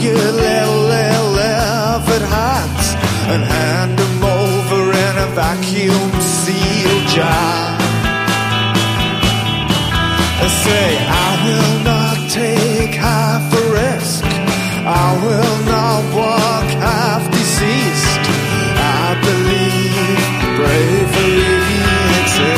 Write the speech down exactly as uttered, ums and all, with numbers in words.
your little, little leopard hats and hand them over in a vacuum sealed jar. Say, I will not take half a risk. I will